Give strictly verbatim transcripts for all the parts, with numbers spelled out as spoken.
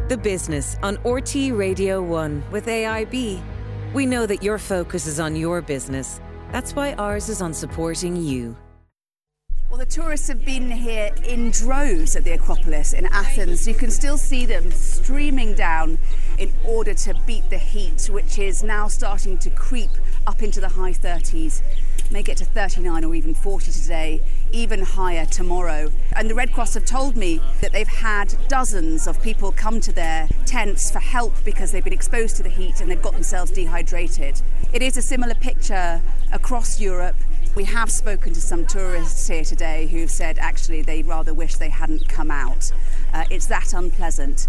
The Business on R T É Radio one with A I B. We know that your focus is on your business. That's why ours is on supporting you. Well, the tourists have been here in droves at the Acropolis in Athens. You can still see them streaming down in order to beat the heat, which is now starting to creep up into the high thirties. May get to thirty-nine or even forty today, even higher tomorrow. And the Red Cross have told me that they've had dozens of people come to their tents for help because they've been exposed to the heat and they've got themselves dehydrated. It is a similar picture across Europe. We have spoken to some tourists here today who've said actually they rather wish they hadn't come out. Uh, it's that unpleasant.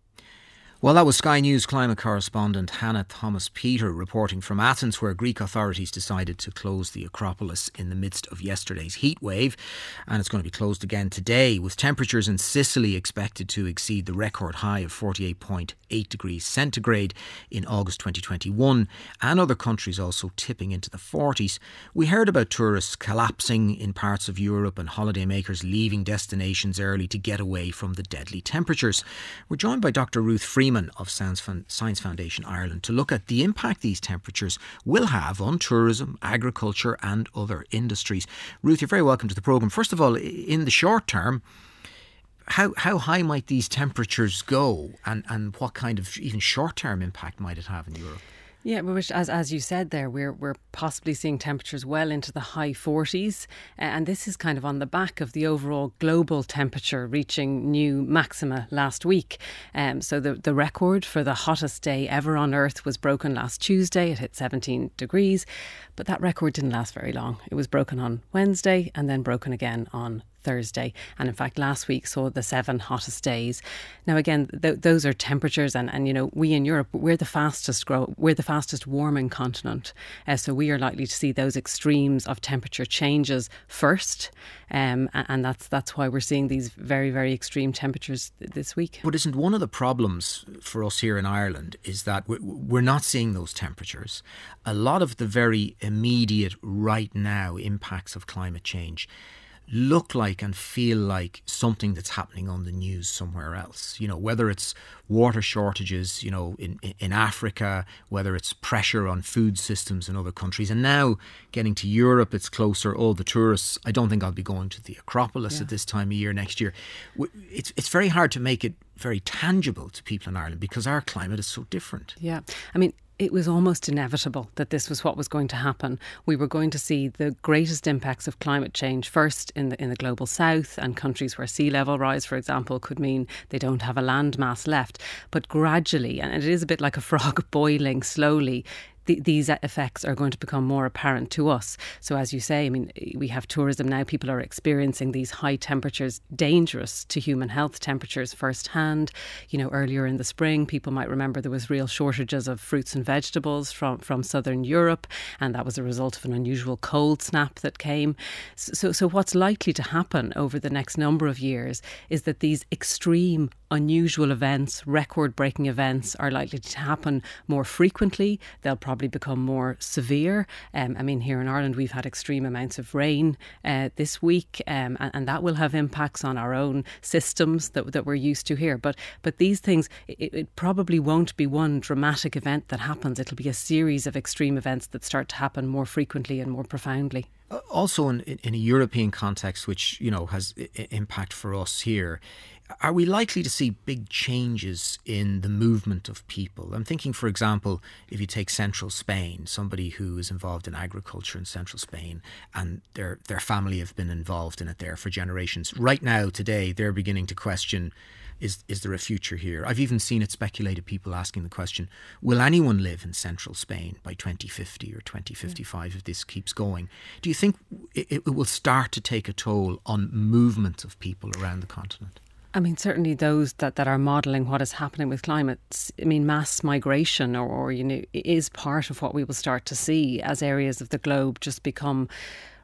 Well, that was Sky News climate correspondent Hannah Thomas-Peter reporting from Athens, where Greek authorities decided to close the Acropolis in the midst of yesterday's heat wave. And it's going to be closed again today, with temperatures in Sicily expected to exceed the record high of forty-eight point eight degrees centigrade in August twenty twenty-one, and other countries also tipping into the forties. We heard about tourists collapsing in parts of Europe and holidaymakers leaving destinations early to get away from the deadly temperatures. We're joined by Doctor Ruth Freeman of Science Foundation Ireland to look at the impact these temperatures will have on tourism, agriculture and other industries. Ruth, you're very welcome to the programme. First of all, in the short term, how how high might these temperatures go, and, and what kind of even short-term impact might it have in Europe? Yeah, which, as as you said there, we're we're possibly seeing temperatures well into the high forties, uh, and this is kind of on the back of the overall global temperature reaching new maxima last week. Um, so the the record for the hottest day ever on Earth was broken last Tuesday. It hit seventeen degrees, but that record didn't last very long. It was broken on Wednesday and then broken again on Thursday, and in fact last week saw the seven hottest days. Now again, th- those are temperatures, and, and you know, we in Europe, we're the fastest grow we're the fastest warming continent, uh, so we are likely to see those extremes of temperature changes first, um, and that's that's why we're seeing these very very extreme temperatures th- this week. But isn't one of the problems for us here in Ireland is that we're not seeing those temperatures? A lot of the very immediate right now impacts of climate change look like and feel like something that's happening on the news somewhere else. You know, whether it's water shortages, you know, in, in Africa, whether it's pressure on food systems in other countries. And now getting to Europe, it's closer. Oh, the tourists, I don't think I'll be going to the Acropolis yeah. at this time of year next year. It's, it's very hard to make it very tangible to people in Ireland because our climate is so different. Yeah. I mean, it was almost inevitable that this was what was going to happen. We were going to see the greatest impacts of climate change first in the in the global south, and countries where sea level rise, for example, could mean they don't have a land mass left. But gradually, and it is a bit like a frog boiling slowly, th- these effects are going to become more apparent to us. So as you say, I mean, we have tourism now. People are experiencing these high temperatures, dangerous to human health temperatures firsthand. You know, earlier in the spring, people might remember there was real shortages of fruits and vegetables from, from southern Europe, and that was a result of an unusual cold snap that came. So, so what's likely to happen over the next number of years is that these extreme, unusual events, record-breaking events, are likely to happen more frequently. They'll probably become more severe. Um, I mean, here in Ireland, we've had extreme amounts of rain uh, this week, um, and, and that will have impacts on our own systems that, that we're used to here. But but these things, it, it probably won't be one dramatic event that happens. It'll be a series of extreme events that start to happen more frequently and more profoundly. Also, in, in a European context, which, you know, has impact for us here, are we likely to see big changes in the movement of people? I'm thinking, for example, if you take central Spain, somebody who is involved in agriculture in central Spain and their their family have been involved in it there for generations. Right now, today, they're beginning to question, is is there a future here? I've even seen it speculated, people asking the question, will anyone live in central Spain by twenty fifty or twenty fifty-five if this keeps going? Do you think it, it will start to take a toll on movement of people around the continent? I mean, certainly those that, that are modelling what is happening with climate, I mean, mass migration or, or, you know, is part of what we will start to see as areas of the globe just become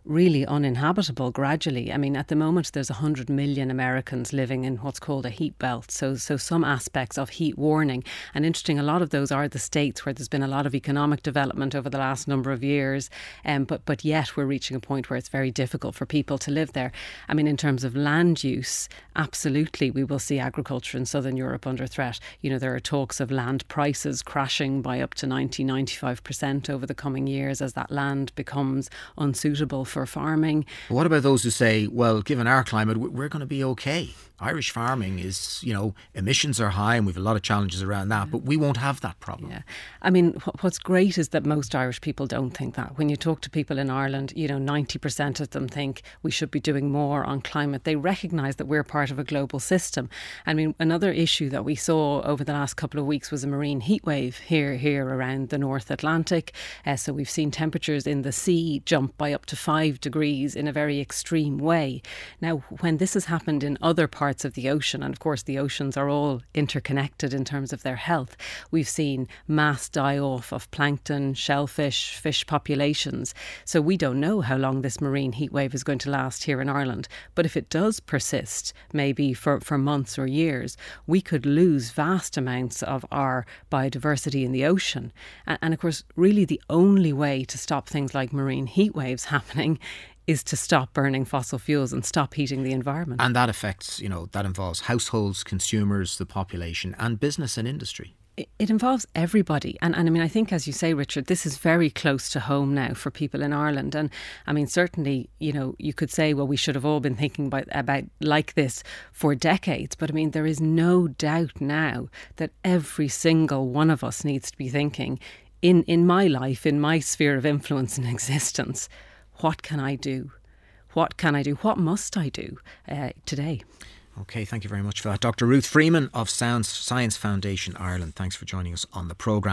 really uninhabitable gradually. I mean, at the moment there's one hundred million Americans living in what's called a heat belt. So so some aspects of heat warning. And interesting, a lot of those are the states where there's been a lot of economic development over the last number of years. Um, but, but yet we're reaching a point where it's very difficult for people to live there. I mean, in terms of land use, absolutely we will see agriculture in southern Europe under threat. You know, there are talks of land prices crashing by up to ninety, ninety-five percent over the coming years as that land becomes unsuitable for farming. What about those who say, well, given our climate, we're going to be okay? Irish farming is, you know, emissions are high and we've a lot of challenges around that, but we won't have that problem. Yeah. I mean, what's great is that most Irish people don't think that. When you talk to people in Ireland, you know, ninety percent of them think we should be doing more on climate. They recognise that we're part of a global system. I mean, another issue that we saw over the last couple of weeks was a marine heat wave here, here around the North Atlantic. Uh, so we've seen temperatures in the sea jump by up to five degrees in a very extreme way. Now, when this has happened in other parts parts of the ocean, and of course the oceans are all interconnected in terms of their health, we've seen mass die-off of plankton, shellfish, fish populations. So we don't know how long this marine heat wave is going to last here in Ireland. But if it does persist, maybe for, for months or years, we could lose vast amounts of our biodiversity in the ocean. And, and of course, really the only way to stop things like marine heat waves happening is to stop burning fossil fuels and stop heating the environment. And that affects, you know, that involves households, consumers, the population and business and industry. It, it involves everybody. And, and I mean, I think, as you say, Richard, this is very close to home now for people in Ireland. And I mean, certainly, you know, you could say, well, we should have all been thinking about, about like this for decades. But I mean, there is no doubt now that every single one of us needs to be thinking, in, in my life, in my sphere of influence and existence, what can I do? What can I do? What must I do uh, today? OK, thank you very much for that. Doctor Ruth Freeman of Science Foundation Ireland, thanks for joining us on the programme.